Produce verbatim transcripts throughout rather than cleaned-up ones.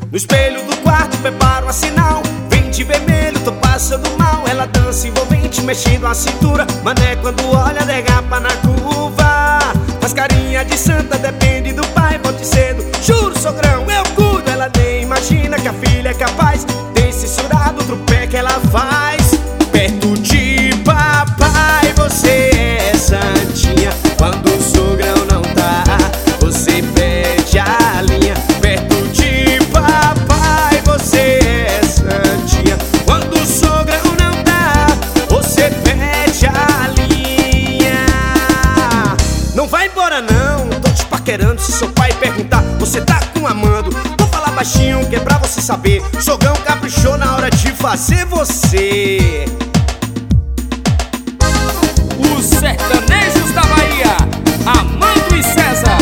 No espelho do quarto preparo a sinal, vem de vermelho, tô passando mal. Ela dança envolvente, mexendo a cintura, mané quando olha derrapa na curva. Faz carinha de santa, depende do pai, volte cedo, juro sogrão, eu cuido. Ela nem imagina que a filha é capaz desse censurado trupé que ela faz. Perto de papai você é santinha, quando o sogrão não tá, você pede a linha. Perto de papai você é santinha, quando o sogrão não tá, você pede a linha. Não vai embora não, tô te paquerando. Se seu pai perguntar, você tá com amando, vou falar baixinho que é pra você saber. Sogrão caprichou na hora de fazer você. Os sertanejos da Bahia, Amando e César.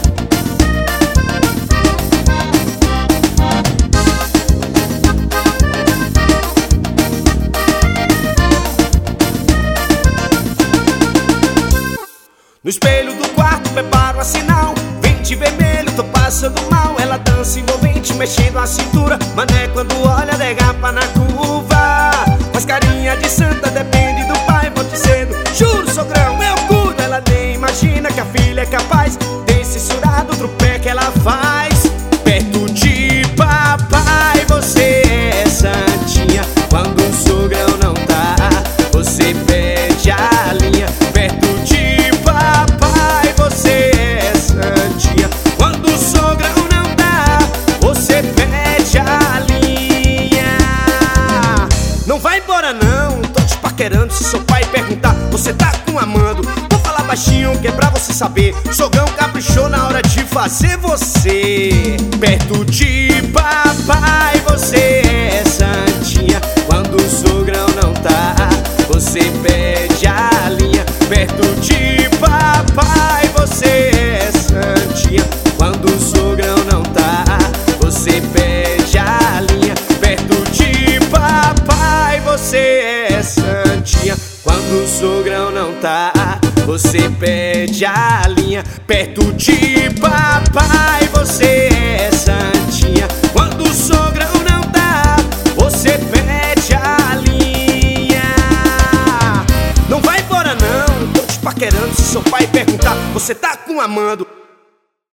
No espelho do quarto preparo a sinal, vem de vermelho, tô passando mal. Ela dança envolvente, mexendo a cintura, mané quando olha derrapa na curva. Faz carinha de santa, depende do pai, volte cedo, juro sogrão, eu cuido. Ela nem imagina que a filha é capaz desse censurado trupé que ela faz. Perto de papai você é santinha, quando o sogrão não tá, você pede a linha. Perto de papai você é santinha, quando o sogrão não dá, você pede a linha. Não vai embora não, tô te paquerando. Se seu pai perguntar, você tá com amando, vou falar baixinho que é pra você saber. Sogrão caprichou na hora de fazer você. Perto de papai você é santinha, quando o sogrão não tá, você pede a linha. Perto de papai você é santinha, quando o sogrão não tá, você pede a linha. Perto de papai você é santinha, quando o sogrão não tá, você pede a linha. Perto de papai você é santinha, quando o sogrão não tá, você pede a linha. Não vai embora não, tô te paquerando. Se seu pai perguntar, você tá com amando,